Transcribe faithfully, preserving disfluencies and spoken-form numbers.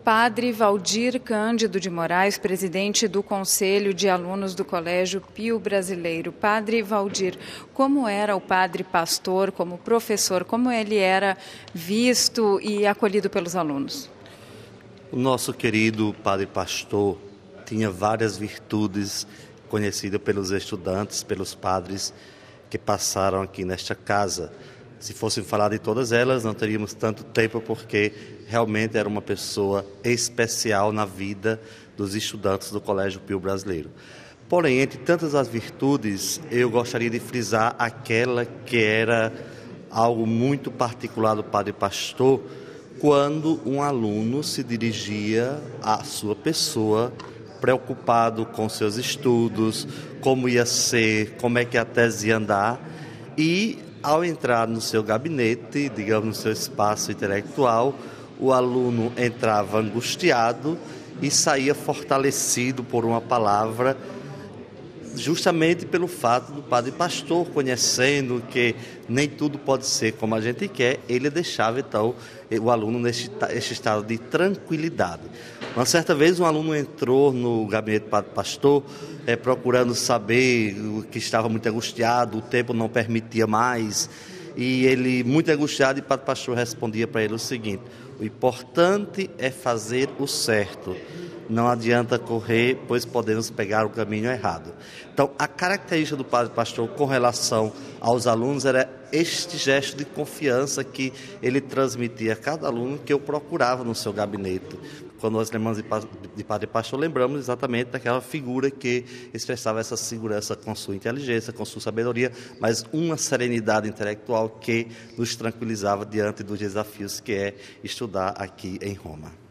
Padre Valdir Cândido de Moraes, presidente do Conselho de Alunos do Colégio Pio Brasileiro. Padre Valdir, como era o padre pastor, como professor, como ele era visto e acolhido pelos alunos? O nosso querido padre pastor tinha várias virtudes conhecidas pelos estudantes, pelos padres que passaram aqui nesta casa. Se fosse falar de todas elas, não teríamos tanto tempo, porque realmente era uma pessoa especial na vida dos estudantes do Colégio Pio Brasileiro. Porém, entre tantas as virtudes, eu gostaria de frisar aquela que era algo muito particular do padre pastor, quando um aluno se dirigia à sua pessoa, preocupado com seus estudos, como ia ser, como é que a tese ia andar, e ao entrar no seu gabinete, digamos, no seu espaço intelectual, o aluno entrava angustiado e saía fortalecido por uma palavra, justamente pelo fato do padre pastor, conhecendo que nem tudo pode ser como a gente quer, ele deixava então o aluno neste, neste estado de tranquilidade. Uma certa vez um aluno entrou no gabinete do padre pastor, é, procurando saber, que estava muito angustiado, o tempo não permitia mais, e ele, muito angustiado, e o padre pastor respondia para ele o seguinte: o importante é fazer o certo. Não adianta correr, pois podemos pegar o caminho errado. Então, a característica do padre pastor com relação aos alunos era este gesto de confiança que ele transmitia a cada aluno que eu procurava no seu gabinete. Quando nós lembramos de padre pastor, lembramos exatamente daquela figura que expressava essa segurança com sua inteligência, com sua sabedoria, mas uma serenidade intelectual que nos tranquilizava diante dos desafios que é estudar aqui em Roma.